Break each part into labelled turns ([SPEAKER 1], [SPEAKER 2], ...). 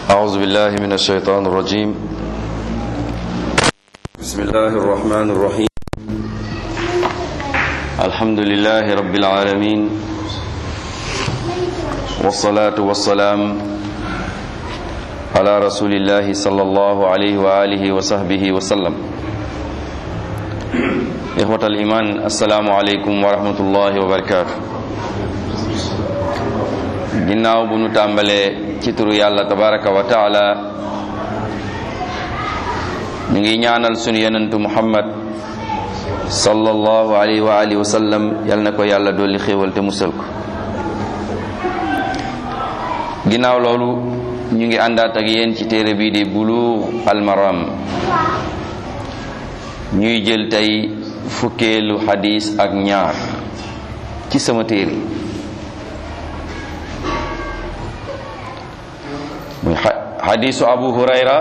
[SPEAKER 1] أعوذ بالله من الشيطان الرجيم. بسم الله الرحمن الرحيم. الحمد لله رب العالمين، والصلاة والسلام على رسول الله صلى الله عليه وآله وصحبه وسلم. إخوة الإيمان، السلام عليكم ورحمة الله وبركاته. ginnaaw bu nu tàmbalee ci turu yàlla tabaraka wa taala, ñu ngi ñaanal sunu yonentu muhammad sallallahu alayhi wa alihi wa sallam, yal na ko yàlla dolli xéewal te musal ko. ginnaaw loolu ñu ngi àndaat ak yéen ci téere bii di Buluugh al Maram. ñuy jël tey fukkeelu xadiis ak ñaar ci sama téere. حديث أبو هريرة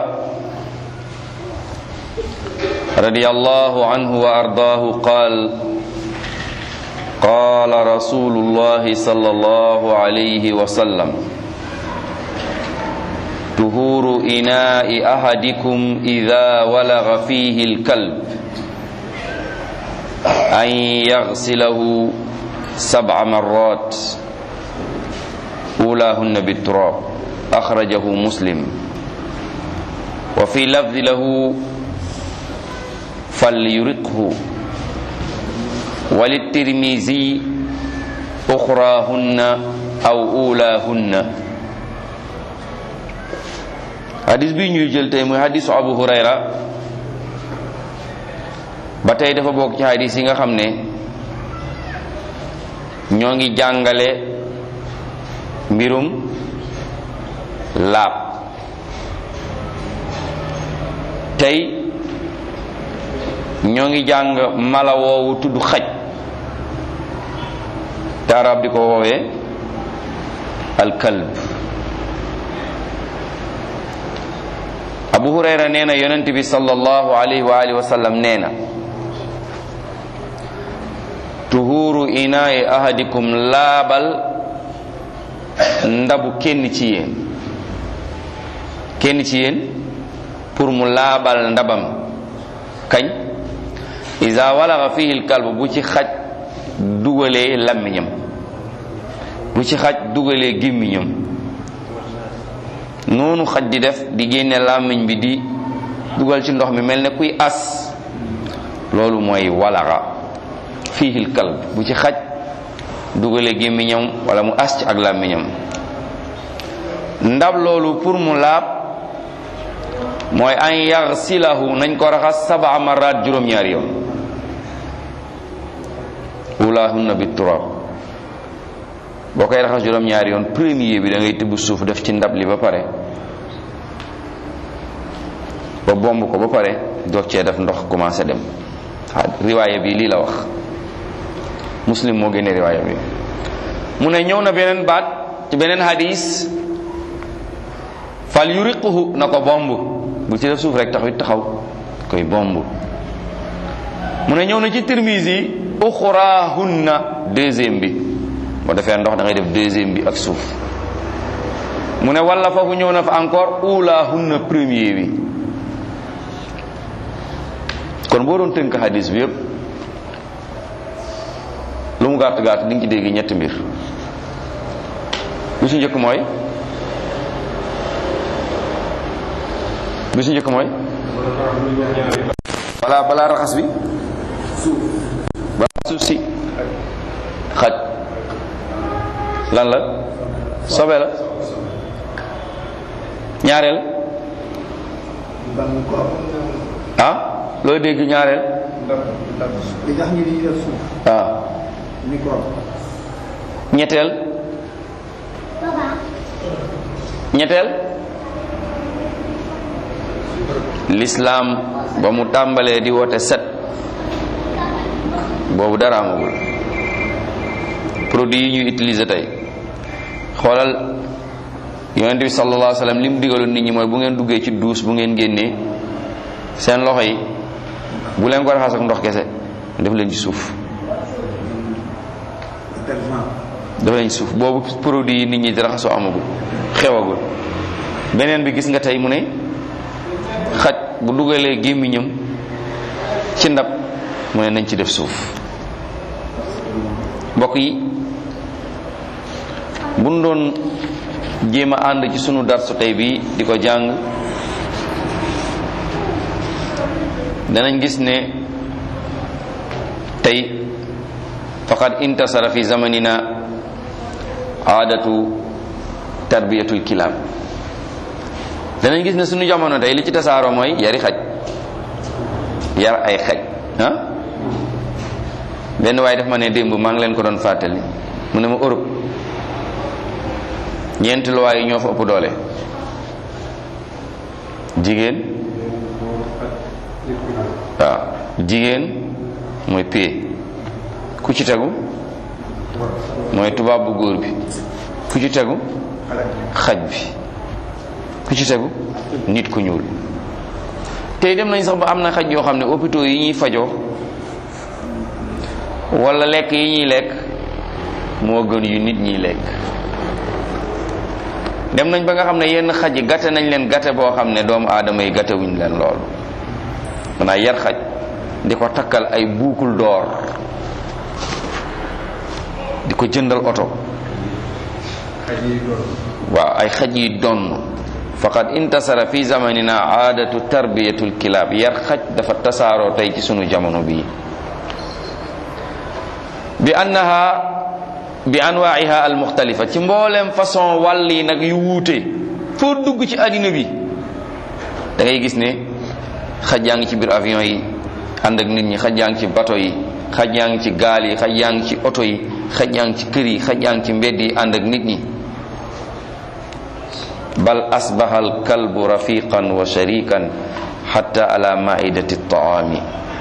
[SPEAKER 1] رضي الله عنه وأرضاه قال قال رسول الله صلى الله عليه وسلم طهور إناء أحدكم إذا ولغ فيه الكلب أن يغسله 7 مرات أولاهن بالتراب أخرجه مسلم. وفي لفظ له فليرقه. وللترمذي أخراهن أو أولاهن. hadis bi ñuy jël tey muy hadisu Abu Hurayra, ba tey dafa bokk ci hadis yi nga xam ne ñoo ngi jàngale mbirum laab. tey ñoo ngi jàng mala woowu tudd xaj, te arab di ko woowee alkalb. Abu Hurayra nee na yonent bi sallallahu alayhi wa alihi wa sallam nee na tuhuru inaai ahadikum, laabal ndabu kenn ci yéen pour mu laabal ndabam kañ iza walaga fihi alkalb, bu ci xaj dugalee làmmiñam, bu ci xaj dugalee gémmiñam, noonu xaj di def di génne làmmiñ bi di dugal ci ndox mi mel ne kuy as, loolu mooy walaga fihi alkalb, bu ci xaj dugalee gémmiñam wala mu as ci ak làmmiñam. ndab loolu pour mu laab mooy an yaxsilahu, nañ ko raxas 7 maraat, juróom-ñaari yoon. ulahunna bi turab, boo koy raxas juróom-ñaari yoon, premier bi da ngay tibb suuf def ci ndab li ba pare, ba bomb ko ba pare doog cee def ndox commencé dem. riwaaya bi lii la wax, Muslim moo génne riwaaya bi. mu ne ñëw na beneen baat ci beneen hadis, fal yuriquhu, na ko bomb, bu ci def suuf rek taxaw koy bomb. mu ne ñëw na ci Tirmizi uxraahunna, deuxième bi, boo defee ndox da ngay def deuxième bi ak suuf. mu ne walla foofu ñëw na fa encore ulaahunna, premier bi. kon boo doon tënk hadis bi yépp, lu mu gàtt gàtt di nga ci dégg ñetti mbir. bi su njëkk mooy balaa raxas bi balaa suuf si xaj lan la, sobe la. ñaareel looy dégg ñaareel ñetteel l'islam ba mu tàmbalee di woote set, boobu dara amagul. produit yi ñuy utiliser tey, xoolal yonent bi sallallahu alayhi wa sallam li mu digaloon nit ñi mooy bu ngeen duggee ci duus, bu ngeen génnee seen loxo yi bu leen ko raxas ak ndox kese, def leen ci suuf. dafa lañ suuf boobu produit yi nit ñi di raxasoo amagul, xewagul. beneen bi gis nga tey mu ne xaj bu dugalee gémmiñam ci ndab mu ne nañ ci def suuf. mbokk yi buñ doon jéem a ànd ci sunu darsu tey bi di ko jàng danañ gis ne tey faqad intasara fi zamanina aadatu tarbiyatul kilaab. danañ gis ne sunu jamono tey li ci tasaaroo mooy yari xaj, yar ay xaj benn waaye daf ma ne démb maa ngi leen ko doon fàttali mu ne ma Europe ñeenti luwaay yi ñoo fa ëpp doole. jigéen waaw jigéen mooy pee, ku ci tegu mooy tubaab bu góor bi, ku ci tegu xaj bi, ku ci tegu nit ku ñuul. tey dem nañ sax ba am na xaj yoo xam ne hôpitaux yi ñuy fajoo wala lekk yi ñuy lekk moo gën yu nit ñiy lekk. dem nañ ba nga xam ne yenn xaj yi gàtte nañ leen gàtte boo xam ne doomu aadama yi gàtte wuñ leen loolu. maanaam yar xaj di ko takkal ay buukul door, di ko jëndal oto. waaw ay xaj yi donn. faqad intasara fi zamanina aadatu tarbiyatul kilaab. yar xaj dafa tasaaroo tey ci sunu jamono bii bi anwaa'iha al muxtalifa, ci mbooleem façon wàll yi nag yu wuute. foo dugg ci àddina bi da ngay gis ne xaj yaa ngi ci biir avion yi ànd ak nit ñi, xaj yaa ngi ci bato yi, xaj yaa ngi ci gaal yi, xaj yaa ngi ci oto yi, xaj yaa ngi ci kër yi, xaj yaa ngi ci mbedd yi ànd ak nit ñi. bal asbaha al kalbu rafiqan wa sharikan hatta ala maidati taami.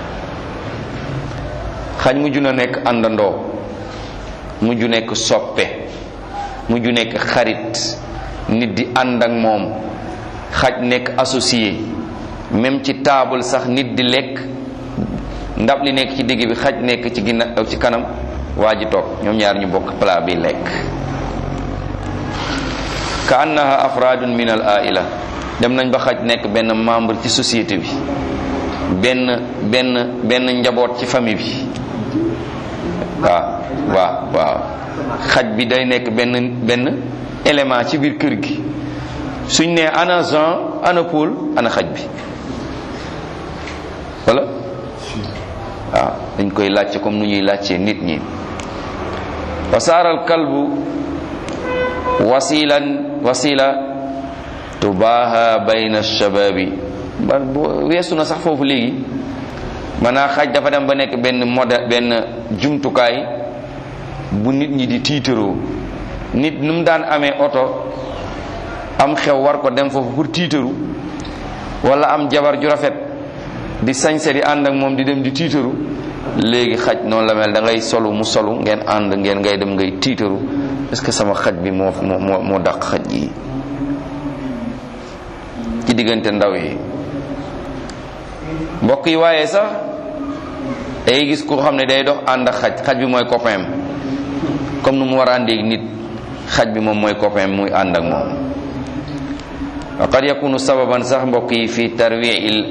[SPEAKER 1] xaj mujj na nekk àndandoo, mujj nekk soppe, mujj nekk xarit, nit di ànd ak moom. xaj nekk associé, même ci taabal sax nit di lekk, ndab li nekk ci digg bi, xaj nekk ci ginnaaw ci kanam, waa ji toog, ñoom ñaar ñu bokk plat bi lekk. ka annaha afradun min al aila. dem nañ ba xaj nekk benn membre ci société bi, benn njaboot ci famille bi. waaw xaj bi day nekk benn élément ci biir kër gi. suñ nee ana Jean, ana Paul, ana xaj bi wala waaw dañ koy laajte comme nu ñuy laajtee nit ñi. wa saara al kalbu wasila tubaaha bayna shababi. ba weesu na sax foofu léegi. maanaam xaj dafa dem ba nekk benn jumtukaay bu nit ñi di tiitaroo. nit nu mu daan amee oto am xew war ko dem foofu pour tiitaru, wala am jabar ju rafet di sañse di ànd ak moom di dem di tiitaru, léegi xaj noonu la mel. da ngay solu mu solu, ngeen ànd, ngay dem ngay tiitaru. est-ce que sama xaj bi moo dàq xaj yi ci diggante ndaw yi mbokk yi. waaye sax day gis ku xam ne day dox ànd ak xaj bi mooy copain, comme nu mu war a àndeeg nit, xaj bi moom mooy copain muy ànd ak moom. wa qad yakunu sababan sax mbokk yi fi tarwi'il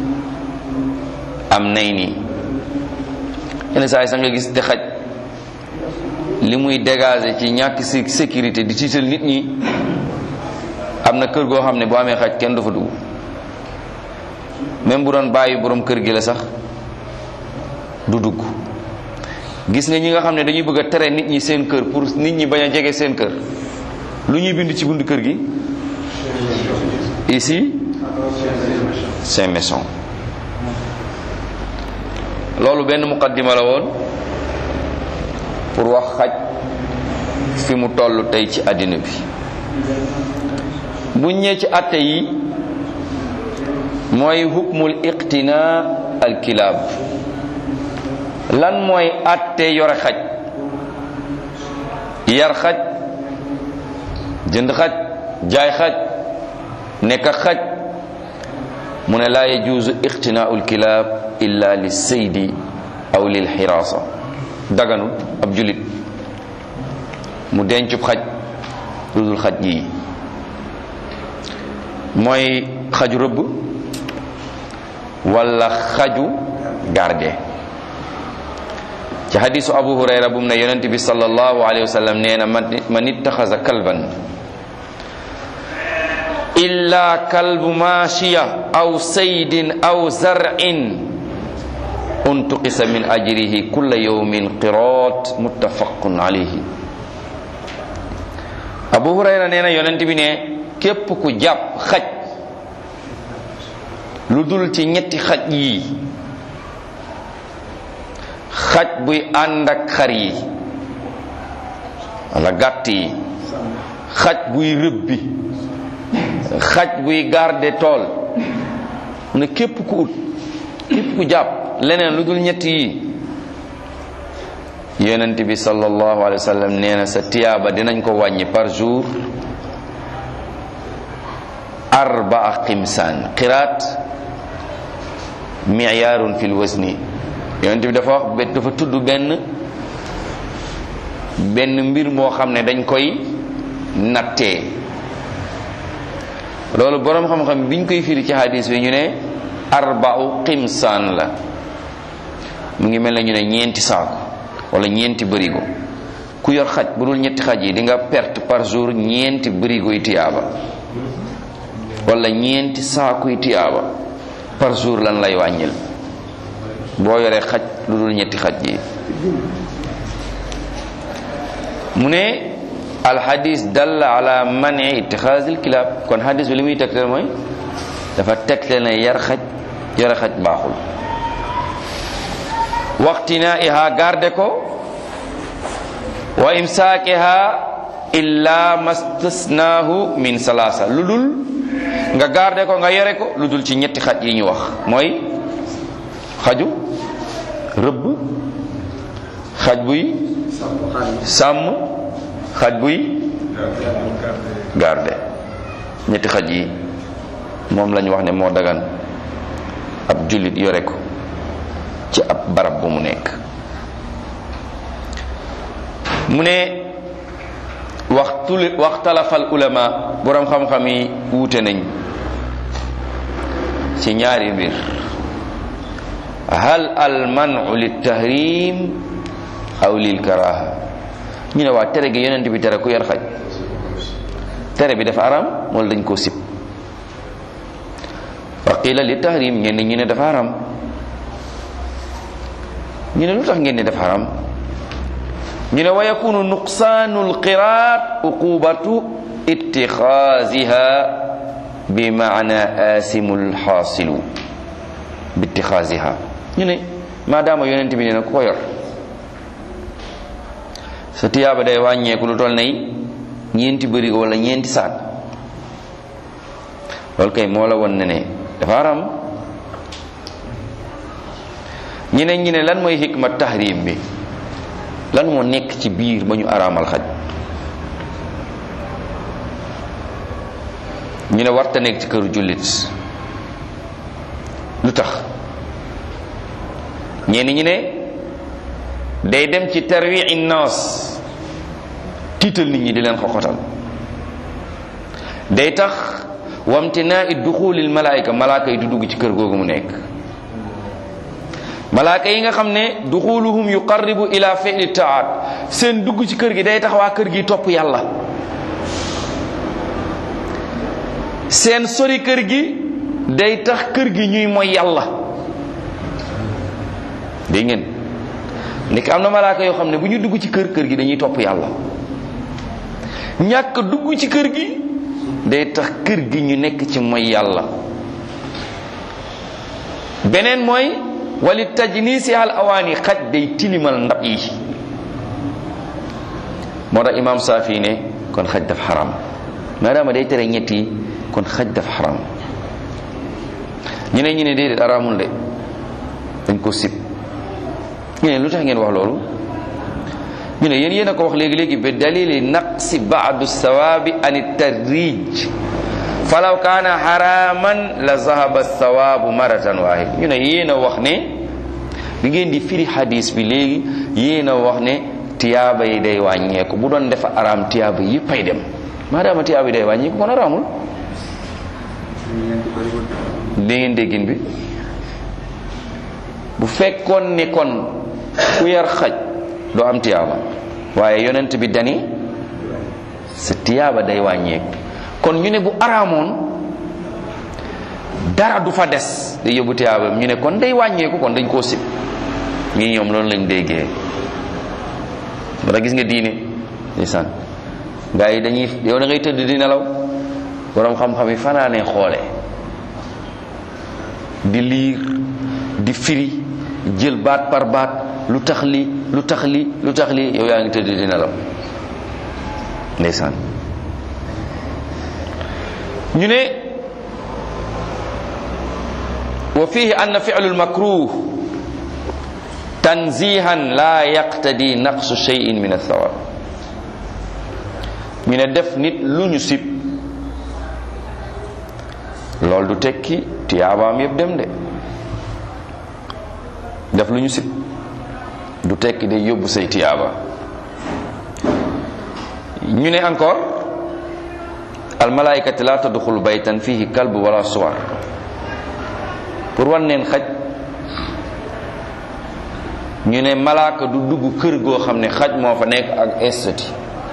[SPEAKER 1] amnayni. yenn saa yi sax nga gis te xaj li muy dégager ci ñàkk sécurité di tiital nit ñi. am na kër goo xam ne boo amee xaj kenn du fa dugg, même bu doon bàyyi borom kër gi la sax du dugg. gis nga ñi nga xam ne dañuy bëgg a tere nit ñi seen kër pour nit ñi bañ a jege seen kër, lu ñuy bind ci buntu kër gi? ici c'est maison. loolu benn muqaddima la woon pour wax xaj fi mu toll tey ci àddina bi. bu ñëwee ci atte yi mooy hukmul iqtina al kilaab. lan mooy atte yore xaj, yar xaj, jënd xaj, jaay xaj, nekk ak xaj. mu ne laa yajuuzu iqtinaa'ul kilaab illa li saydi aw lil xiraasa. daganul ab julit mu dencub xaj lu dul xaj yi. mooy xaju rëbb wala xaju garde. ci hadisu Abu Hurayra bu mu ne yonent bi sallallahu alayhi wa sallam nee na man ittaxaza kalban illa kalbu maashiya aw saydin aw zar'in untuqisa min ajrihi kulla yawmin qirat muttafaqun alayhi. Abu Hurayra nee na yonent bi ne képp ku jàpp xaj lu dul ci ñetti xaj yi, xaj buy ànd ak xar yi wala gàtt yi, xaj buy rëbbi, xaj buy garde tool, ne képp ku jàpp leneen lu dul ñett yi, yonent bi sallallahu alayhi wa sallam nee na sa tiyaaba dinañ ko wàññi par jour 4 ximsaan. qiraat mi'yaarun fil wazni. yonent bi dafa tudd benn mbir moo xam ne dañ koy nattee. loolu boroom xam-xam biñ koy firi ci hadis bi ñu ne 4 ximsaan la. mu ngi mel ne ñu ne 4 saako wala 4 bërigo. ku yor xaj bu dul ñetti xaj yi di nga perte par jour 4 bërigo yi tiyaaba wala 4 saako yi tiyaaba par jour lan lay wàññil boo yoree xaj lu dul ñetti xaj yi. mu ne alxadis dalla ala mani itixaasil kilaab. kon xadis bi li muy tegtal mooy dafa tegtal ne yore xaj baaxul. waqtinaiha garde ko wa imsaakiha illa mastasnaahu min salaasa. lu dul nga garde ko nga yore ko lu dul ci ñetti xaj yi ñu wax, mooy xaju rëbb, xaj buy sàmm, xaj buy garde. ñetti xaj yi moom lañu wax ne moo dagan ab jullit yore ko ci ab barab bu mu nekk. mu ne waxtalafal ulama, borom xam-xam yi wuute nañ ci ñaari mbir. hal al manu lil tahrim aw lil karaha. ñu ne waa tere gi yonent bi tere ku yar xaj, tere bi dafa aram wala dañ koo sib. fa qila li tahrim, ñenn ñu ne dafa aram. ñu ne lu tax ngeen ne dafa aram? ñu ne wa yakunu nuqsaanu alqiraat uqubatu ittixaasiha bi maana asimul xaasilu bi ittixaasiha. ñu ne maadaama yonent bi nee na ku ko yor sa tiyaaba day wàññeeku lu toll nay 4 bërigo wala 4 saak. loolu kay moo la won ne dafa aram. ñu ne lan mooy hikma tahrim bi, lan moo nekk ci biir ba ñu araamal xaj. ñu ne warta nekk ci këru jullit. lu tax? ñenn ñi ne day dem ci tarwi'i naas, tiital nit ñi di leen xoxotal. day tax wamtinaa'i duxulil malaayika, malaaka yi du dugg ci kër googu mu nekk. malaaka yi nga xam ne duxuluhum yuqarribu ila fi'li taat, seen dugg ci kër gi day tax waa kër gi topp yàlla. seen sori kër gi day tax kër gi ñuy mooy yàlla. dégg ngeen nekk am na malaaka yoo xam ne bu ñu dugg ci kër gi dañuy topp yàlla. ñàkk dugg ci kër gi day tax kër gi ñu nekk ci mooy yàlla. beneen mooy wali tajnisi al awaani, xaj day tilimal ndab yi. moo tax imam Saafi ne kon xaj daf xaram. maadaama day tere ñett yi kon xaj daf xaram. ñu ne déedéet araamul de, dañ ko sib. ñu ne lu tax ngeen wax loolu? ñu ne yéen a ko wax léegi bi dalili naqsi baadu sawaabi an tarrij falaw kaana haraman la zahaba sawaabu maratan waahid. ñu ne yéen a wax ne bi ngeen di firi hadis bi léegi yéen a wax ne tiyaaba yi day wàññeeku. bu doon defa araam tiyaaba yëpp ay dem. maadaama tiyaaba yi day wàññeeku kon araamul. li ngeen déggin bi bu fekkoon ne kon ku yar xaj doo am tiyaaba, waaye yonent bi dani sa tiyaaba day wàññeeku. kon ñu ne bu araamoon dara du fa des day yóbbu tiyaaba, ñu ne kon day wàññeeku, kon dañ koo sib. ñii ñoom loolu lañ déggee. ba gis nga diine ndeysaan gaa yi dañuy yow da ngay tëdd di nelaw, borom xam-xam yi fanaanee xoole di liir di firi jël baat par baat, lu tax li lu tax li lu tax li, yow yaa ngi tëdd di nelaw ndeysaan. ñu ne wa fihi anna fi'lul makruh tanzihan la yaqtadi naqsu shay'in min ath-thawab. ñu ne def nit lu ñu sib loolu du tekki tiyaabaam yëpp dem de. def lu ñu sib du tekki day yóbbu say tiyaaba. ñu ne encore al malaikatu la tadxulu baytan fihi kalb wala suwar, pour wan neen xaj. ñu ne malaaka du dugg kër goo xam ne xaj moo fa nekk ak estati.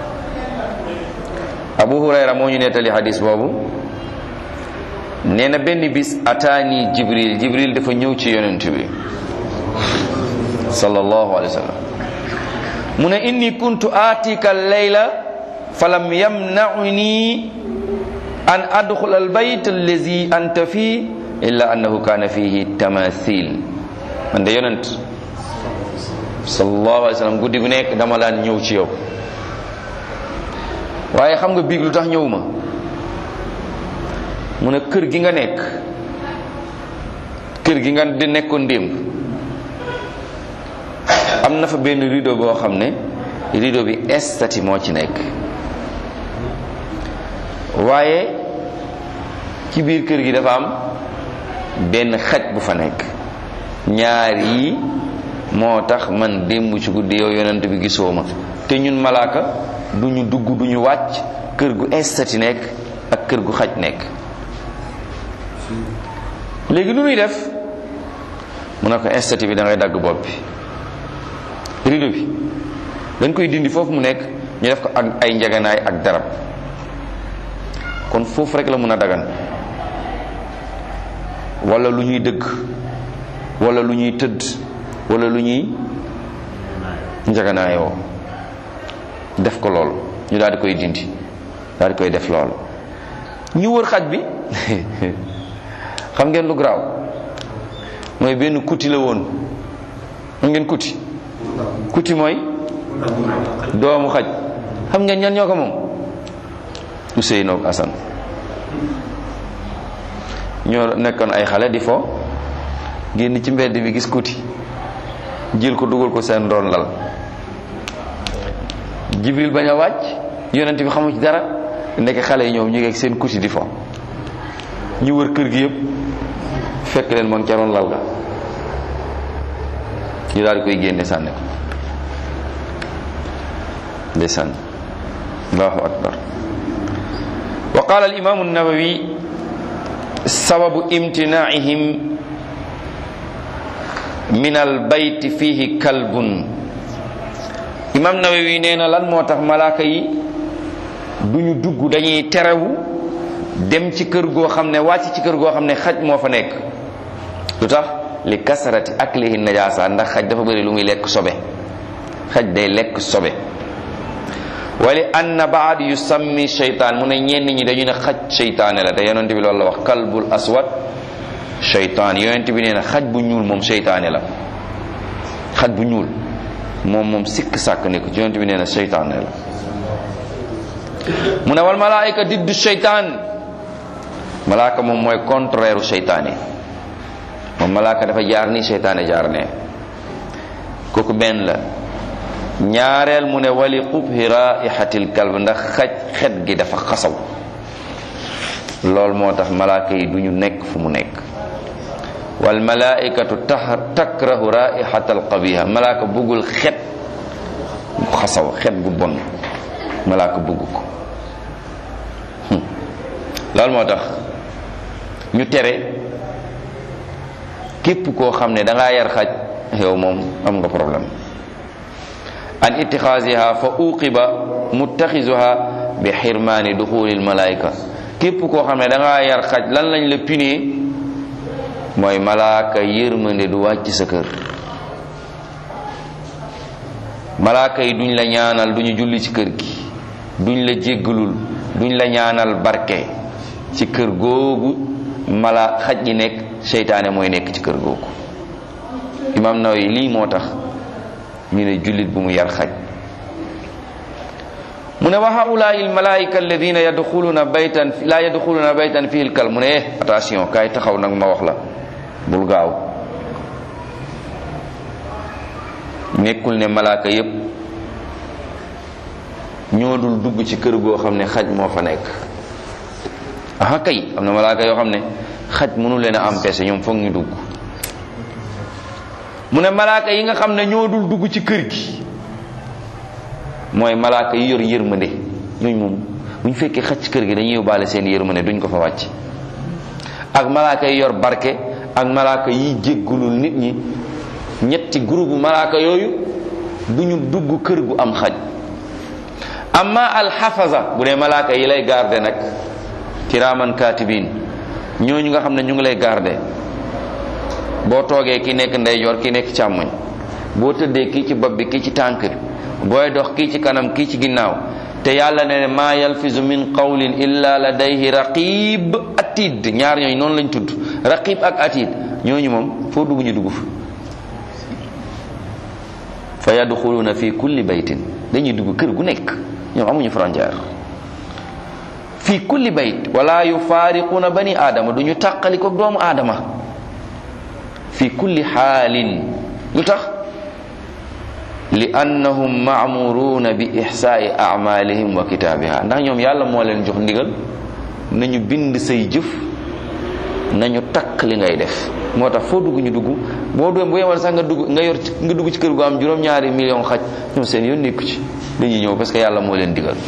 [SPEAKER 1] Abu Hurayra moo ñu nettali hadis boobu, nee na benn bis ataani Jibril dafa ñëw ci yonent bi sallallahu alayhi wa sallam. mu ne inni kuntu atika al-layla falam yamna'ni an adkhula al-bayt allazi anta fi illa annahu kana fihi tamathil. man de yonent sallallahu alayhi wa sallam guddi gu nekk dama daan ñëw ci yow, waaye xam nga biig lu tax ñëwuma? mu ne kër gi nga nekk, kër gi nga di nekkoon démb, am na fa benn rideau boo xam ne rideau bi estati moo ci nekk, waaye ci biir kër gi dafa am benn xaj bu fa nekk. ñaar yi moo tax man démb ci guddi yow yonent bi gisoo ma. te ñun malaaka du ñu dugg du ñu wàcc kër gu estati nekk ak kër gu xaj nekk. léegi nu muy def? mu ne ko estati bi da ngay dagg bopp bi, rideau bi dañ koy dindi foofu mu nekk, ñu def ko ak ay njaganaay ak darab, kon foofu rek la mun a dagan. wala lu ñuy dëgg, wala lu ñuy tëdd, wala lu ñuy njaganaayoo, def ko loolu, ñu daal di koy dindi, daal di koy def loolu. ñu wër xaj bi xam ngeen lu garaaw mooy benn kuti la woon. xam ngeen kuti mooy doomu xaj. xam ngeen ñan ñoo ko moom? Ousseynou ak Assane ñoo nekkoon ay xale di fo, génn ci mbedd bi gis kuti, jël ko dugal ko seen doon lal. Jibril bañ a wàcc, yonent bi xamu ci dara, nekk xale yi ñoom ñu ngi ak seen kuti di fo. ñu wër kër gi yëpp fekk leen moom ca roon lal ga, ñu daal di koy génne sànni ko. ndeysaan, allahu akbar. wa qala al imam an-Nawawi sababu imtinaa'ihim min al bayt fihi kalbun. imam Nawawi nee na lan moo tax malaaka yi duñu dugg, dañuy terewu dem ci kër goo xam ne, wàcc ci kër goo xam ne xaj moo fa nekk. lu tax? li kasarati aklihi najaasa, ndax xaj dafa bëri lu muy lekk sobe. xaj day lekk sobe. wali anna baad yusammi shaytaan, mu ne ñenn ñi dañu ne xaj shaytaane la, te yonent bi loolu la wax, kalbul aswad shaytaan. yonent bi nee na xaj bu ñuul moom shaytaane la. xaj bu ñuul moom sikk sàkk ne ko ci, yonent bi nee na shaytaane la. mu ne wal malaayika diddu shaytaan, malaaka moom mooy contraire u shaytaane. moom malaaka dafa jaar ni, shaytaane jaar ne. kooku benn la. ñaareel mu ne wali qubhi raihatil kalb, ndax xaj xet gi dafa xasaw. loolu moo tax malaaka yi duñu nekk fu mu nekk. wal malaikatu takrahu raihatal qabiha, malaaka bëggul xet gu xasaw, xet gu bon, malaaka bëgg ko. loolu moo tax ñu tere képp koo xam ne da ngaa yar xaj yow moom am nga problème. an ittixaasiha fa uqiba muttaxisuha bi xirmaani duxulil malaayika képp koo xam ne da ngaa yar xaj lan lañ la punee mooy malaaka yërmande du wàcc sa kër. malaaka yi duñ la ñaanal duñu julli ci kër gi, duñ la jéggalul, duñ la ñaanal barke ci kër googu xaj yi nekk, seytaane mooy nekk ci kër googu. Imam Nawawi lii moo tax ñu ne jullit bu mu yar xaj. mu ne wa haulaai almalaika alladina yadxuluna baytan la yadxuluna baytan fihi alkal mu ne attention kaay taxaw nag ma wax la, bul gaaw. nekkul ne malaaka yépp ñoo dul dugg ci kër goo xam ne xaj moo fa nekk. aha kay am na malaaka yoo xam ne xaj mënu leen a empêcher, ñoom foog ñu dugg. mu ne malaaka yi nga xam ne ñoo dul dugg ci kër gi mooy malaaka yi yor yërmande. ñooñu moom bu ñu fekkee xaj ci kër gi dañuy yóbbaale seen yërmande, duñ ko fa wàcc. ak malaaka yi yor barke ak malaaka yi jéggulul nit ñi. ñetti groupe malaaka yooyu duñu dugg kër gu am xaj. amma alxafaza bu dee malaaka yi lay garder nag, kiraaman katibin, ñooñu nga xam ne ñu ngi lay garder. boo toogee ki nekk ndeyjoor ki nekk càmmoñ, boo tëddee kii ci bopp bi kii ci tànk bi, booy dox kii ci kanam kii ci ginnaaw, te yàlla ne maa yalfizu min qawlin illa ladayhi raqib atid. ñaar ñooñu noonu lañ tudd, raqib ak atid. ñooñu moom foo dugg ñu dugg fa yadxuluuna fi kulli baytin, dañuy dugg kër gu nekk, ñoom amuñu frontière. fi kulli bayt wala yufaariquuna bani aadama, duñu tàqali ko doomu aadama. fi kulli xaalin. lu tax? li annahum maamuruuna bi ixsaai amalihim wa kitaabiha, ndax ñoom yàlla moo leen jox ndigal nañu bind say jëf, nañu takk li ngay def. moo tax foo dugg ñu dugg. boo doon bu yemal sax nga dugg ci kër gu am juróom-ñaari million xaj, ñoom seen yoon nekku ci, dañuy ñëw parce que yàlla moo leen digal.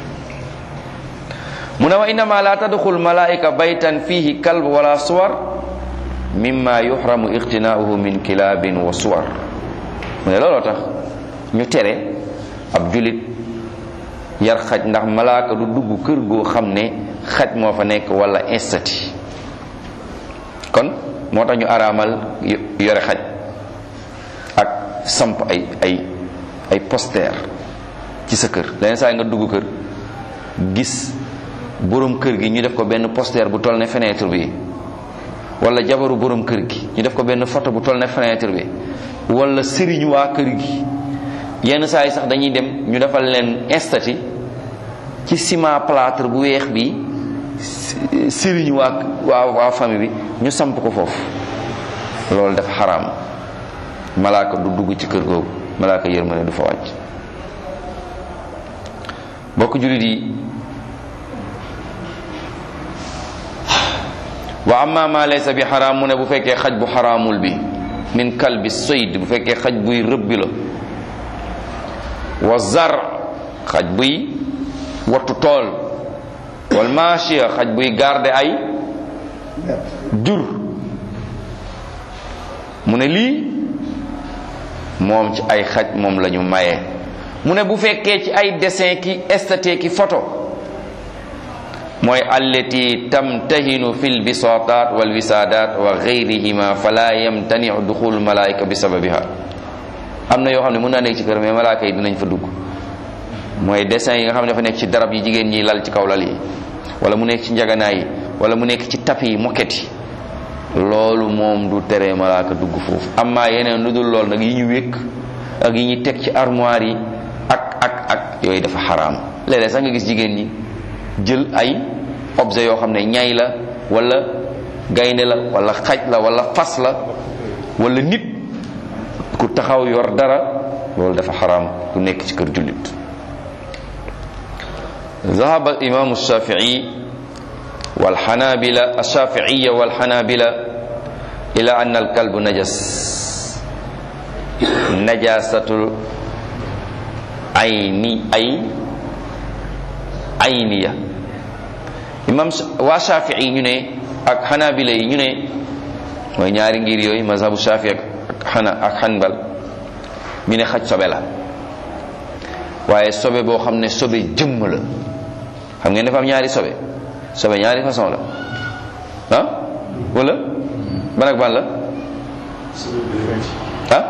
[SPEAKER 1] mu ne wa innama la tadxul malaika baytan fihi kalb wala suwar mimma yuhramu iqtinaauhu min kilabin wa suwar. mu ne looloo tax ñu tere ab julit yar xaj, ndax malaaka du dugg kër goo xam ne xaj moo fa nekk wala instati. kon moo tax ñu araamal yore xaj ak samp ay poster ci sa kër. leneen saa nga dugg kër gis borom kër gi ñu def ko benn poster bu toll ne fenêtre bi, wala jabaru borom kër gi ñu def ko benn photo bu toll ne fenêtre bi, wala sëriñ waa kër gi. yenn saa yi sax dañuy dem ñu defal leen instati ci ciment plâtre bu weex bi, sëriñ waa famille bi ñu samp ko foofu. loolu dafa xaraam. malaaka du dugg ci kër googu, malaaka yërmande du fa wàcc. bokk jullit yi, wa amma ma laysa bi xaraam mu ne bu fekkee xaj bu xaraamul bi, min kalbi sayd, bu fekkee xaj buy rëbbi la, wa zar, xaj buy wattu tool, wal maashiya, xaj buy garde ay jur. mu ne lii moom ci ay xaj moom la ñu maye. mu ne bu fekkee ci ay dessin ki estaté ki photo, mooy allati tamtahinu fil bisatat wal wisadat wa ghayrihima fala yamtani'u dukhul malaika bi sababiha. am na yoo xam ne mën naa nekk ci kër mais malaaka yi dinañ fa dugg. mooy dessin yi nga xam ne dafa nekk ci darab yi jigéen ñi lal ci kaw lal yi, wala mu nekk ci njaganaay yi, wala mu nekk ci tapis yi moquette yi, loolu moom du tere malaaka dugg foofu. amma yeneen lu dul lool nag yi ñu wékk ak yi ñu teg ci armoire yi ak yooyu dafa xaraam. léeg-léeg sax nga gis jigéen ñi jël ay objet yoo xam ne ñay la, wala gaynde la, wala xaj la, wala fas la, wala nit ku taxaw yor dara, loolu dafa xaraam ku nekk ci kër jullit. ذهب الإمام الشافعي والحنابلة الشافعية والحنابلة إلى أن الكلب نجس نجاسة عينية. imam waa Shaafi'i ñu ne ak Hanabila yi ñu ne mooy ñaari ngir yooyu mazhabu Shafi ak Hanbal ñu ne xaj sobe la waaye sobe boo xam ne sobe jëmm la. xam ngeen dafa am ñaari sobe ñaari façon la ah wala ban ak ban la ah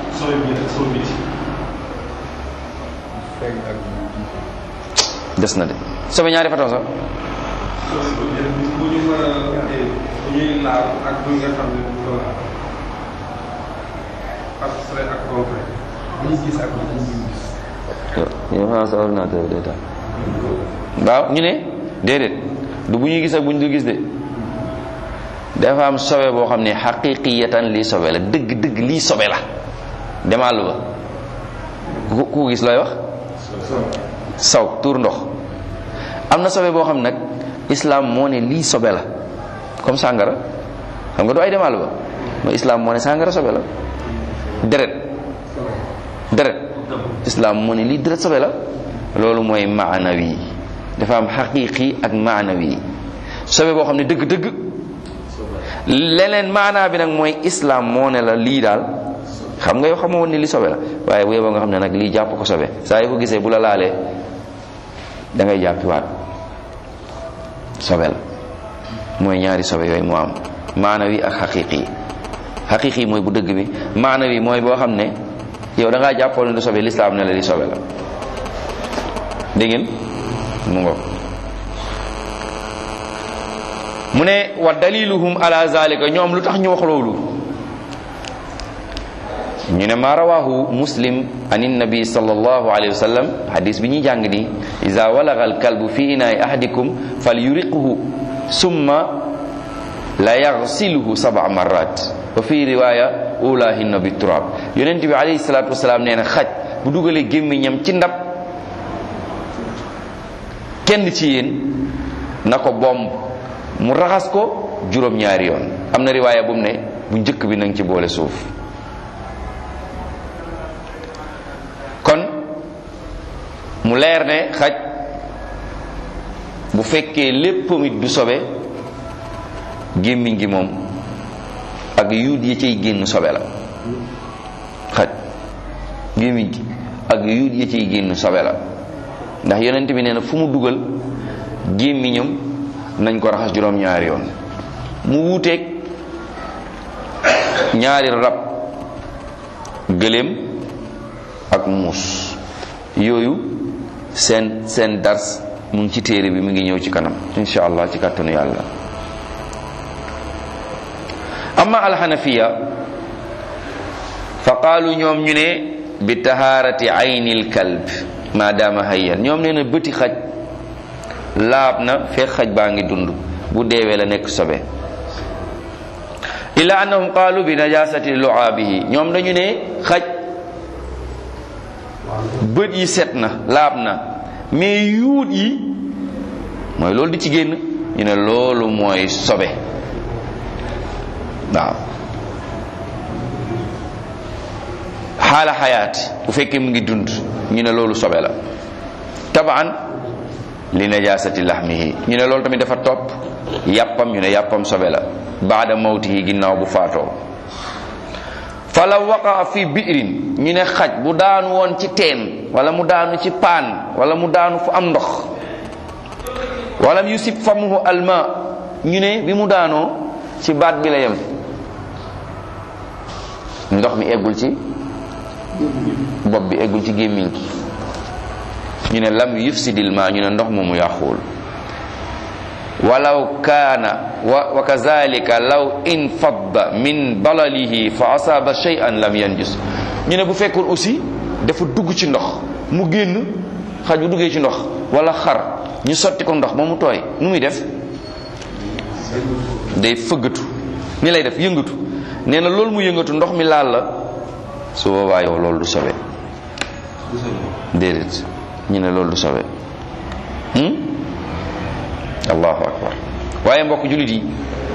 [SPEAKER 1] des na de sobe ñaari façon sax waaw ñu ne déedéet du bu ñuy gis ak bu ñu dul gis de dafa am sobe boo xam ne xaqiqiyatan lii sobe la dëgg lii sobe la demaalu ba ku gis looy wax saw tuur ndox am na sobe boo xam nag islam moo ne lii sobe la comme sàngara xam nga du ay demaalu ba mooy islam moo ne sàngara sobe la deret islam moo ne lii deret sobe la loolu mooy maanawi dafa am xaqiqi ak maanawi sobe boo xam ne dëgg leneen maanaa bi nag mooy islam moo ne la lii daal xam nga yow xamoo woon ni li sobe la waaye bu yeboo nga xam ne nag lii jàpp ko sobe saa yi ko gisee bu la laalee da ngay jàppiwaat sobe la mooy ñaari sobe yooyu moo am maanawi ak xaqiqi mooy bu dëgg bi maanawi mooy boo xam ne yow da ngaa jàppoon ne du sobe lislaam ne la li sobe la dégg ngeen mu ngo mu ne wa daliluhum ala zalika ñoom lu tax ñu wax loolu ñu ne ma rawahu muslim anin nabi sallallahu alayhi wa sallam hadis bi ñuy jàng ni iza walagha al kalbu fi ina'i ahadikum falyuriqhu summa la yaghsiluhu 7 marrat wa fi riwaya ulahinna bi turab yonent bi alayhi salatu wasalaam nee na xaj bu dugalee gémmiñam ci ndab kenn ci yéen na ko bomb mu raxas ko juróom-ñaari yoon am na riwaaya bu mu ne bu njëkk bi nang ci boole suuf kon mu leer ne xaj bu fekkee lépp mit du sobe gémmiñ gi moom ak yuut ya cay génn sobe la xaj gémmiñ gi ak yuut ya cay génn sobe la ndax yonent bi nee na fu mu dugal gémmiñam nañ ko raxas juróom-ñaari yoon mu wuuteeg ñaari rab gëléem ak muus yooyu seen dars mu ngi ci téere bi mu ngi ñëw ci kanam insha allah ci kàttanu yàlla. amma alxanafiya fa qaalu ñoom ñu ne bi tahaarati aynil kalb maadaama hayyan ñoom nee na bëti xaj laab na fekk xaj baa ngi dund bu deewee la nekk sobe illa annahum qaalu bi najasati lu'abihi ñoom dañu ne xaj bët yi set na laab na mais yuut yi mooy loolu di ci génn ñu ne loolu mooy sobe waaw xaala xayaati bu fekkee mu ngi dund ñu ne loolu sobe la tabaan li najasati lahmihi ñu ne loolu tamit dafa topp yàppam ñu ne yàppam sobe la baada mawtihi ginnaaw bu faatoo fa la waqa fi bi'rin ñu ne xaj bu daanu woon ci teen wala mu daanu ci paan wala mu daanu fu am ndox wala yusib famuhu alma ñu ne bi mu daanoo ci baat bi la yem ndox mi eggul ci bopp bi eggul ci gémmiñ gi ñu ne lam yufsidil ma ñu ne ndox moomu yàquwul walaw kaana wa kazalika law infadda min balalihi fa asaba shay'an lam yanjus ñu ne bu fekkoon aussi dafa dugg ci ndox mu génn xaj bu duggee ci ndox wala xar ñu sotti ko ndox ba mu tooy nu muy def day fëggatu ni lay def yëngatu nee na loolu mu yëngatu ndox mi laal la su boobaa yow loolu du sobe déedéet ñu ne loolu du sobe allahu akbar waaye mbokk jullit yi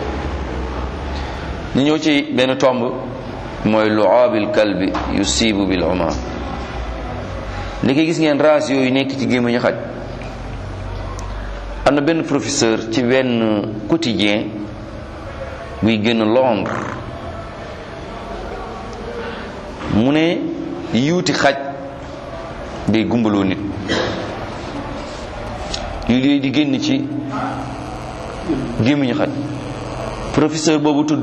[SPEAKER 1] ñu ñëw ci benn tomb mooy lu'abil kalbi yusibu bil uma li koy gis ngeen race yooyu nekk ci gémmiñu xaj am na benn professeur ci benn quotidien buy génn Londres mu ne yuuti xaj day gumbaloo nit yooyu di génn ci gémmiñu xaj. professeur boobu tudd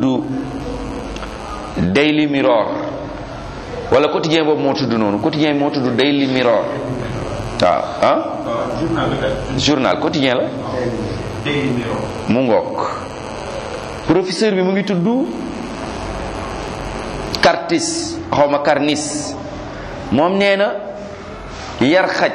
[SPEAKER 1] Daily Mirror wala quotidien boobu moo tudd noonu, quotidien moo tudd Daily Mirror. waaw ah journal quotidien la mu ngoog. professeur bi mu ngi tudd Curtis xawma Carnis moom nee na yar xaj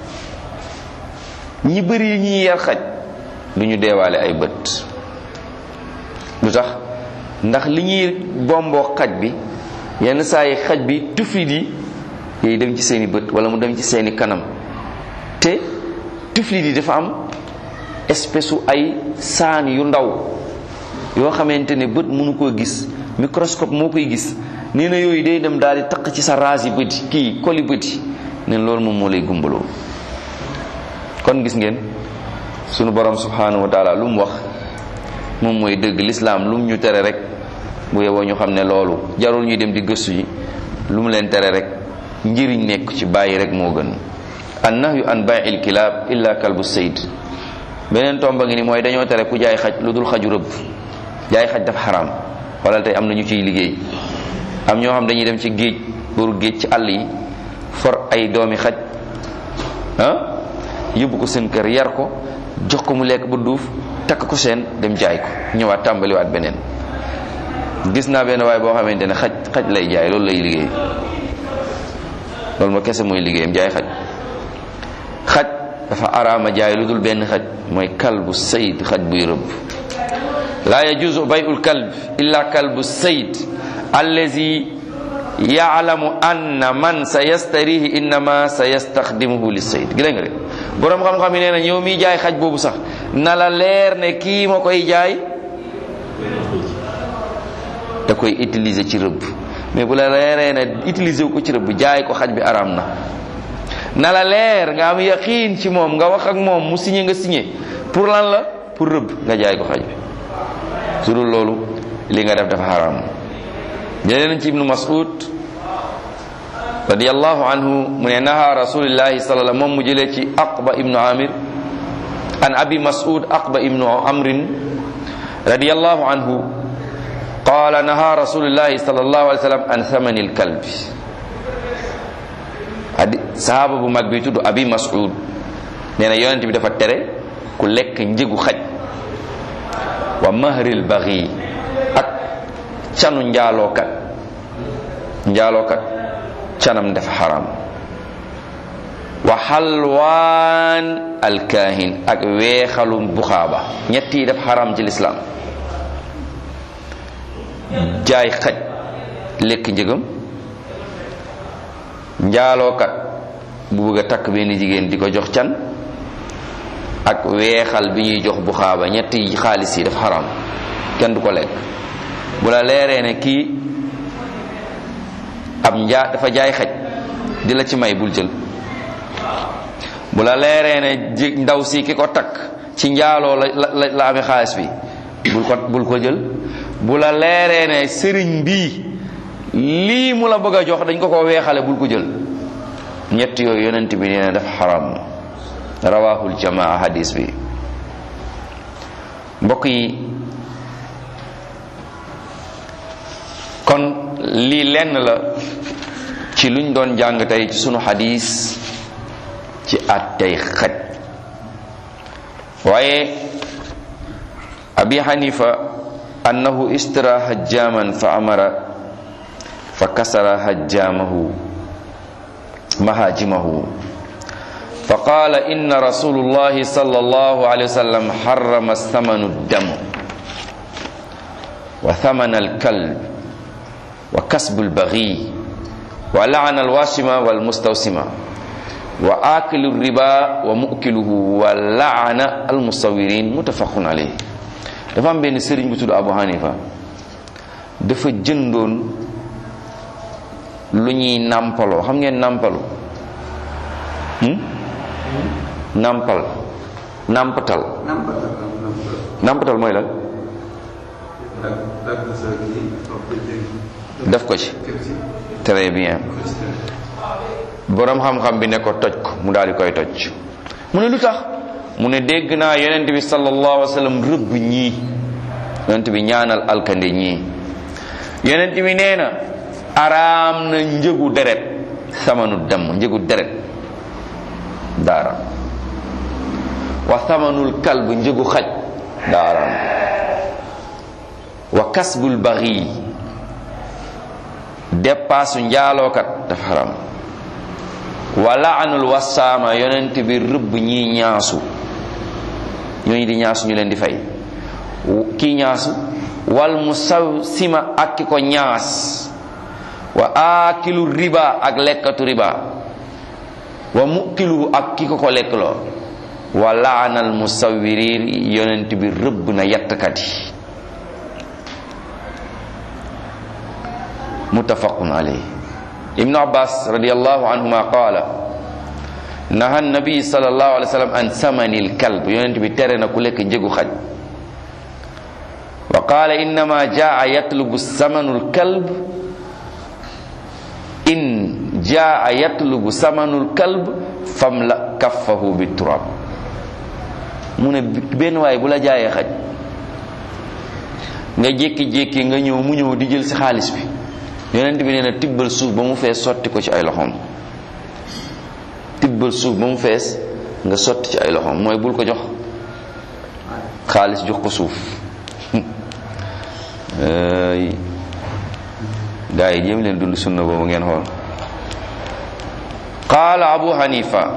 [SPEAKER 1] ñi bëri ñi yar xaj du ñu deewaale ay bët. lu tax? ndax li ñuy bomboo xaj bi yenn saa yi xaj bi tuflit yi yooyu dem ci seeni bët wala mu dem ci seeni kanam, te tuflit yi dafa am espèce u ay saan yu ndaw yoo xamante ne bët mënu koo gis, microscope moo koy gis. nee na yooyu day dem daal di taq ci sa raas yi bëti kii koli bëti ne loolu moom moo lay gumbaloo. kon gis ngeen sunu borom subhanahu wa taala lu mu wax moom mooy dëgg. lislaam lu mu ñu tere rek bu yeboo ñu xam ne loolu jarul ñuy dem di gëstu ji. lu mu leen tere rek njëriñ nekk ci bàyyi rek moo gën. an nahyu an bai'il kilaab illa kalbu sayd. beneen tomba ngi ni mooy dañoo tere ku jaay xaj lu dul xaju rëbb. jaay xaj dafa xaraam. wala tey am na ñu ciy liggéey, am ñoo xam dañuy dem ci géej booru géej ci àll yi for ay doomi xaj yóbbu ko seen kër yar ko jox ko mu lekk ba duuf takk ko seen dem jaay ko ñëwaat tàmbaliwaat beneen. gis naa benn waay boo xamante ne xaj lay jaay, loolu lay liggéey, loolu ma kese mooy liggéeyam jaay xaj dafa araama jaay lu dul benn xaj mooy kalbu sayd, xaj buy rëbb. laa yajuzu bay'ul kalb illa kalbu sayd allazi ya'lamu anna man sayastarihi innama sayastaxdimuhu li sayd. gis nga de boroom xam-xam yi nee na ñëw mi jaay xaj boobu sax na la leer ne kii ma koy jaay da koy utiliser ci rëbb. mais bu la leeree ne utiliser wu ko ci rëbb jaay ko xaj bi araam na la leer nga am yaqiin ci moom, nga wax ak moom mu signé nga signé pour lan la? pour rëbb, nga jaay ko xaj bi. su dul loolu li nga def dafa xaraam. jëlee nañ ci ibnu Mas'ud radiyallahu anhu mu ne naha rasulillahi sallallahu moom mu jëlee ci Aqba ibnu Amir an abi Mas'ud Aqba ibnu Amrin radiyallahu anhu qaala naha rasulillahi sallallahu alayhi wa sallam an thamanil kalbi. sahaaba bu mag bi tudd abi Mas'ud nee na yonent bi dafa tere ku lekk njëgu xaj wa mahril baghi ak canu njaalookat canam dafa xaram. wa xalwaan alkaahin ak weexalum buxaaba, ñett yi dafa xaram ci lislaam. jaay xaj lekk njëgam, njaalookat bu bëgg a takk benn jigéen di ko jox can, ak weexal bi ñuy jox buxaaba, ñetti xaalis yi dafa xaram, kenn du ko lekk. bu la leeree ne kii dafa jaay xaj di la ci may, bul jël. bu la leeree ne ndaw si ki ko takk ci njaaloo la amee xaalis bi, bul ko jël. bu la leeree ne sëriñ bii lii mu la bëgg a jox dañ ko weexale, bul ko jël. ñett yooyu yonent bi nee na dafa xaram. rawahul jamaa hadis bi. mbokk yi, kon lii lenn la ci luñ doon jàng tey ci sunu hadis ci attey xaj. waaye abi hanifa annahu istara hajjaman fa amara fa kasara hajjamahu mahajimahu fa qaala inna rasulullahi sallallahu alayhi wa sallam harrama thamanu dam wa thamana alkalb wa kasbu albaghi wa la'ana alwashima walmustawsima wa akilu riba wa mukiluhu wa la'ana almusawirin muttafaqun alayhi. dafa am benn sëriñ bu tudd Abu Hanifa dafa jëndoon lu ñuy nàmpaloo. xam ngeen nàmpalu? nàmpatal mooy lan? def ko ci. très bien. borom xam-xam bi ne ko toj ko mu daal di koy toj. mu ne lu tax mu ne dégg naa yonent bi sallallahu alayhi wa sallam rëbb ñii, yonent bi ñaanal alkande ñii. yonent bi nee na araam na njëgu deret, samanu dem njëgu deret daara, wa samanul kalb njëgu xaj daaraam, wa kasbul baxi dépassu njaalookat dafa xaram, wa laanul wasaama yonent bi rëbb ñii ñaasu, ñooñu di ñaasu ñu leen di fay, kii ñaasu wal musawsima ak ki ko ñaas, wa aakilu riba ak lekkatu riba, wa mukilu ak ki ko lekkloo, wa laanal musawirir yonent bi rëbb na yettkat yi. muttafaqun alayhi. ibnu abbas radiyallahu anhuma qaala naha nabi sallallahu alayhi wa sallam an samanil kalb, yonent bi tere na ku lekk njëgu xaj. wa qaala innama jaa yatlubu samanul kalb, in jaa yatlubu samanul kalb famla kaffahu bi turab. mu ne benn waay bu la jaayee xaj nga jékki-jékki nga ñëw mu ñëw di jël ci xaalis bi, yonent bi nee na tibbal suuf ba mu fees sotti ko ci ay loxoom. tibbal suuf ba mu fees nga sotti ci ay loxoom, mooy bul ko jox xaalis, jox ko suuf. gaa yi jéem leen dund sunna boobu ngeen xool. qaala abu hanifa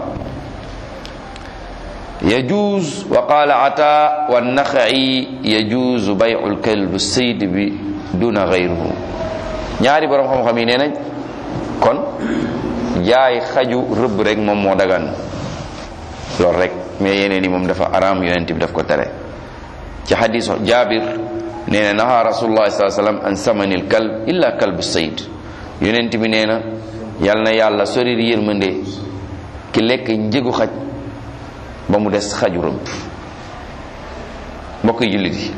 [SPEAKER 1] yajuz, wa qaala ata wa naxai yajuzu bay'ul kalb sayd bi duna gayruhu. ñaari borom xam-xam yi nee nañ kon jaay xaju rëbb rek moom moo dagan loolu rek, mais yeneen yi moom dafa araam, yonent bi daf ko tere. ci xadiis Jaabir nee na naha rasulullah sallallahu alayhi wasallam an samanil kalb illa kalbu sayd, yonent bi nee na yal na yàlla sori yërmande ki lekk njëgu xaj ba mu des xaju rëbb. mbokk yi jullit yi,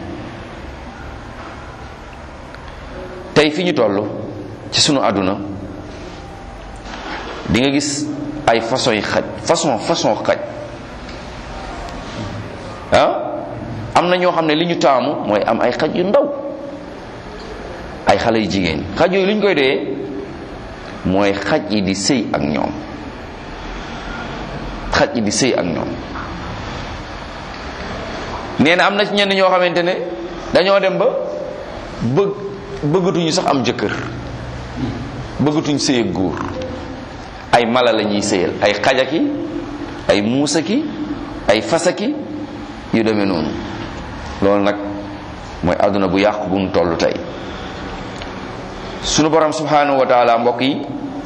[SPEAKER 1] tey fi ñu toll ci sunu àdduna di nga gis ay façon yi xaj, façon xaj. am na ñoo xam ne li ñu taamu mooy am ay xaj yu ndaw, ay xale yu jigéen. xaj yooyu li ñu koy doyee mooy xaj yi di sëy ak ñoom, xaj yi di sëy ak ñoom. nee na am na ci ñenn ñoo xamante ne dañoo dem ba bëggatuñu sax am jëkkër, bëggatuñ sëy ak góor, ay mala la ñuy sëyal, ay xajaki, ay muusaki, ay fasaki yu demee noonu. loolu nag mooy àdduna bu yàqu bu mu toll tey. sunu borom subhanahu wa taala, mbokk yi,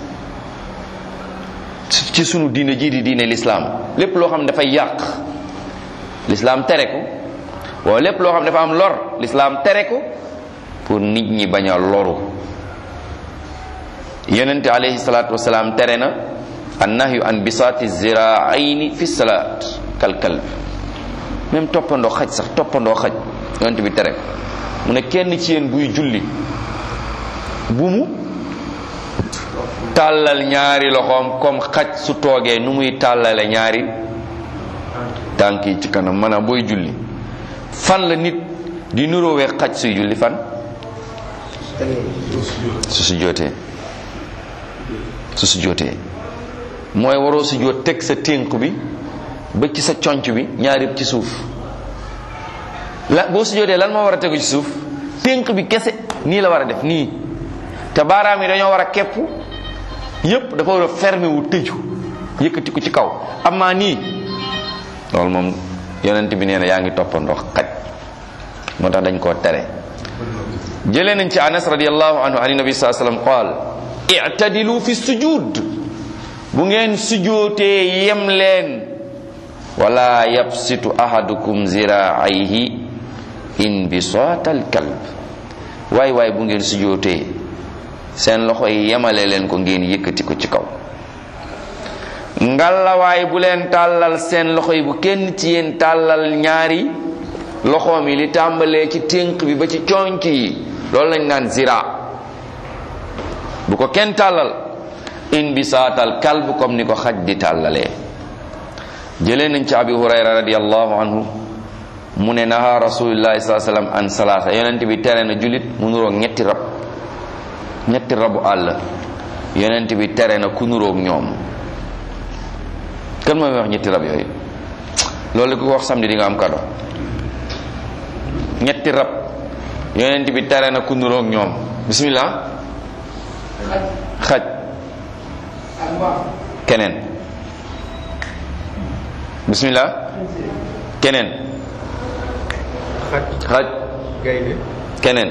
[SPEAKER 1] ci sunu diine jii di diine lislaam, lépp loo xam ne dafay yàq lislaam tere ko, wala lépp loo xam ne dafa am lor lislaam tere ko, pour nit ñi bañ a loru. yonente alayhi salaatu wasalaam tere na an nahyu an bisaati ziraayni fi salaat kal kalb. même toppandoo xaj sax, toppandoo xaj yonent bi tere ko. mu ne kenn ci yéen buy julli bu mu tàllal ñaari loxoom comme xaj su toogee nu muy tàllale ñaari tànk yi ci kanam. maanaam booy julli fan la nit di nuroowee xaj suy julli? fan? su su jootee mooy waroo su joot teg sa ténk bi ba ci sa conc bi, ñaari ci suuf. la boo su jootee lan moo war a tegu ci suuf? ténk bi kese. nii la war a def nii, te baaraam yi dañoo war a kepp, yépp dafa war a fermé wu, tëju, yëkkati ko ci kaw. amaa nii, loolu moom yonent bi nee na yaa ngi toppandoo xaj, moo tax dañ koo tere. jëlee nañ ci Anas radiyallahu anhu an nabi sallallahu alayhi wasallam qaal i'tadilu fi sujud, bu ngeen sujootee yem leen, wala yabsitu ahadukum ziraayhi inbisaatal kalb. waay bu ngeen sujootee seen loxo yi yemale leen ko, ngeen yëkkati ko ci kaw. ngalawaay bu leen tàllal seen loxo yi, bu kenn ci yéen tàllal ñaari loxoom yi li tàmbalee ci ténk bi ba ci conc yi loolu lañ naan zira bu ko kenn tàllal inbisaatal kalb comme ni ko xaj di tàllalee. jëlee nañ ci abi hurayra radiyallahu anhu mu ne naha rasulillahi sallallahu alayhi wasallam an salaasa yonent bi tere na julit mu nuroog ñetti rabu àll yonent bi tere na ku nuroog ñoom. kan mooy wax ñetti rab yooyu loolu ku ko wax samedi di nga am kado. ñetti rab yonent bi tere na ku nuroog ñoom. bismillah. xaj keneen. bismillah. keneen. xaj keneen.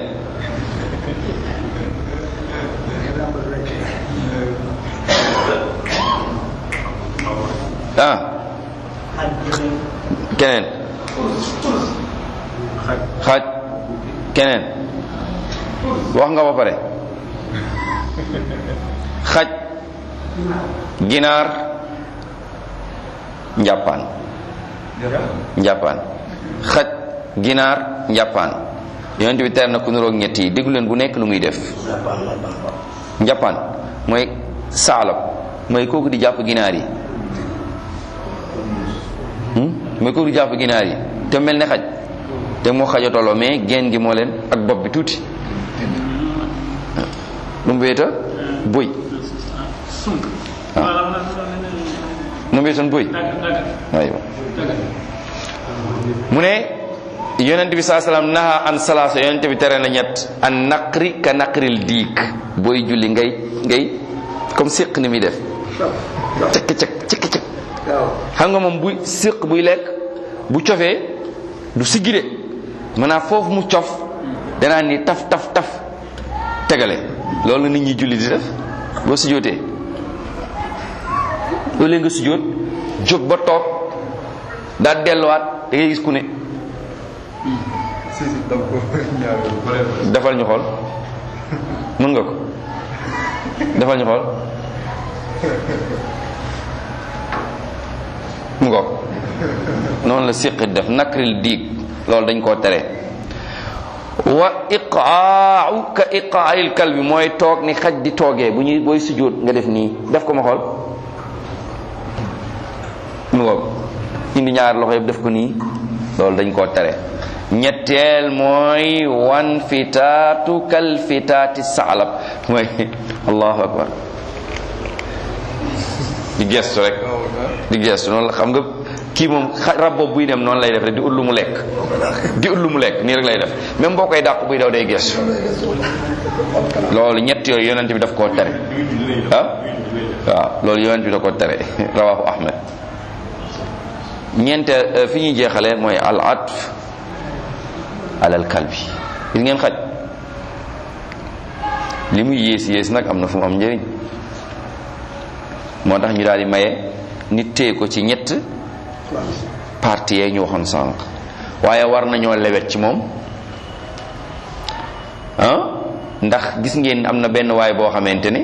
[SPEAKER 1] keneen. xaj keneen. wax nga ba pare. xaj ginaar njàppaan xaj ginaar njàppaan yonent bi tere na ku niroog ñett yi déglu leen bu nekk lu muy def. njàppaan mooy saalab mooy kooku di jàpp ginaar yi mooy kooku di jàpp ginaar yi te mel ne xaj te moo xaja tolloo mais genn gi moo leen ak bopp bi tuuti. lu mu wéeta buy nu mu wéetoon buy aywa mu ne yonent bi saa salaam naha an salaasa yonent bi tere na ñett an naqri ka naqril diik booy julli ngay comme séq ni muy def cëkk xam nga moom buy séq buy lekk bu cofee du siggi de maanaam foofu mu cof danaa ni taf tegale loolu nit ñi julli di def boo sujjóotee loolu nga sujjóot jóg ba toog daal delluwaat da ngay gis ku ne defal ñu xool mën nga ko defal ñu xool mu ngoog noonu la siqit def nakril diig loolu dañ koo tere. wa iqaa'u ka iqaa'il kalbi mooy toog ni xaj di toogee booy sujjóot nga def nii def ko ma xool mu ngoog indi ñaar loxo yëpp def ko nii loolu dañ koo tere. ñetteel mooy wan fitaatu kal fitaati saalab mooy allahu akbar di gestu rek di gestu noonu la xam nga kii moom rab boobu buy dem noonu lay def rek di ut lu mu lekk nii rek lay def même boo koy dàq buy daw day gestu loolu ñett yooyu yonent bi daf koo tere waaw loolu yonent bi daf koo tere rawahu ahmed. ñeente fi ñuy jeexale mooy al atf alal kalbi gis ngeen xaj li muy yées nag am na fu mu am njëriñ moo tax ñu daal di maye nit téye ko ci ñett parti yee ñu waxoon sànq waaye war nañoo lewet ci moom ndax gis ngeen am na benn waay boo xamante ne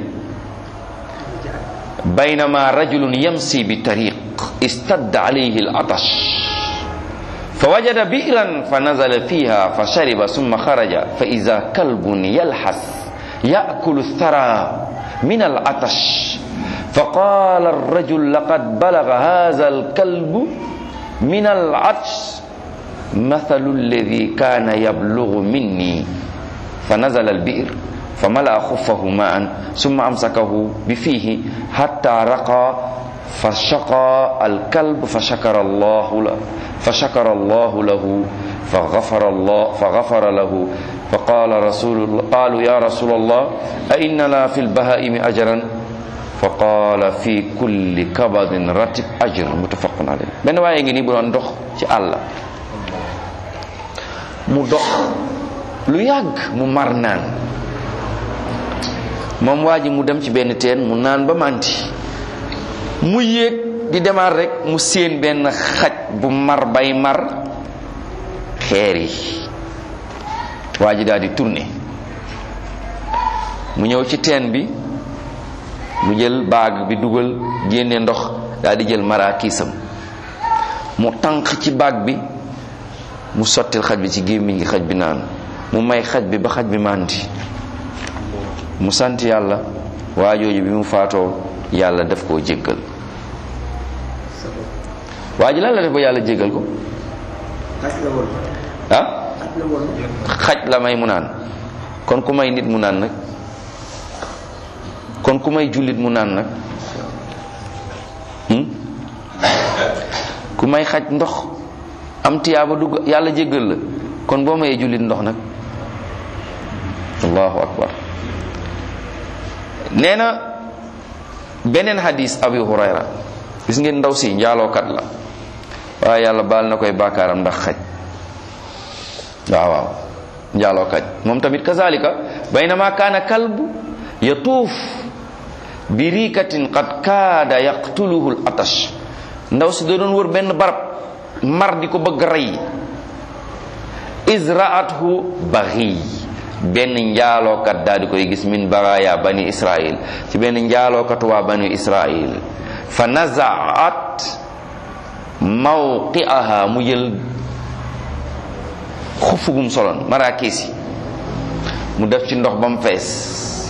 [SPEAKER 1] baynama rajulun yamsi bi tariq istadda alayhi al atash fa wajada bi'ran fa nazala fiha fa shariba summa kharaja fa idha kalbun yalhas ya'kulu ath-thara min al-atash fa qala ar-rajul laqad balagha hadha al-kalbu min al-'atsh mathalu alladhi kana yablughu minni fa nazala al-bi'r fa mala'a khuffahu ma'an summa amsakahu bi fihi hatta raqa fa shaqa al-kalb fa shakara Allahu lahu fa ghafara lahu fa qalu ya Rasulullah a inna lana fi al-baha'imi ajran fa qala fi kulli kabadin ratib ajr muttafaqun alayh. benn waaye ngi nii bu doon dox ci àll mu dox lu yàgg mu mar naan moom waa ji mu dem ci benn teen mu naan ba màndi mu yéeg di demaat rek mu séen benn xaj bu mar bay mar xeer yi waa ji daal di tourné mu ñëw ci teen bi mu jël baag bi dugal génne ndox daal di jël maraakiisam mu tànq ci baag bi mu sottil xaj bi ci gémmiñ gi xaj bi naan, mu may xaj bi ba xaj bi màndi, mu sant yàlla. waajooju bi mu faatoo yàlla daf koo jéggal. waa ji lan la def ba yàlla jéggal ko? ah xaj la may mu naan. kon ku may nit mu naan nag, kon ku may jullit mu naan nag, ku may xaj ndox am tiyaaba dugg yàlla jéggal la, kon boo mayee jullit ndox nag. allahu akbar. nee na beneen hadis Abu Hurayra, gis ngeen ndaw si njaalookat la waaye yàlla baal na koy bàkkaaram ndax xaj. waaw njaalookat moom tamit kazalika, baynama kaana kalbu yatuuf bi riikatin qad kaada yaqtuluhu al atash. ndaw si da doon wër benn barab mar di ko bëgg rey. izraathu baghi, benn njaalookat daal di koy gis min baraaya bani Israil, ci benn njaalookat waa bani Israil. fa nazaat mawqi'aha, mu jël xuff gum soloon maraakis yi mu def ci ndox ba mu fees,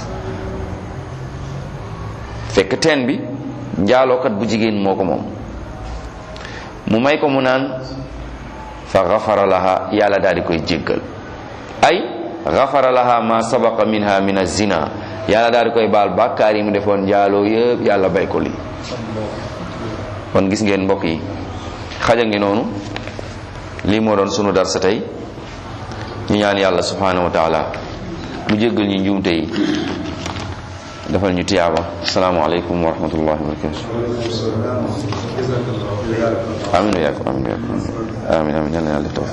[SPEAKER 1] fekk teen bi njaalookat bu jigéen moo ko moom. mu may ko mu naan, fa gafara laha, yàlla daal di koy jéggal. ay gafara laha ma sabaqa minha min az-zina, yàlla daal di koy baal bàkkaar yi mu defoon njaaloo yëpp, yàlla bay ko lii. kon gis ngeen mbokk yi, xaja ngi noonu. lii moo doon sunu darsa tey. ñu ñaan yàlla subhanahu wa taala mu jéggal ñu njuumte yi, defal ñu tiyaaba. assalaamu alaykum wa rahmatullahi wa barakatuh. amin wa yaakum, amin wa yaakum, amin amin. yàlla na yàlla def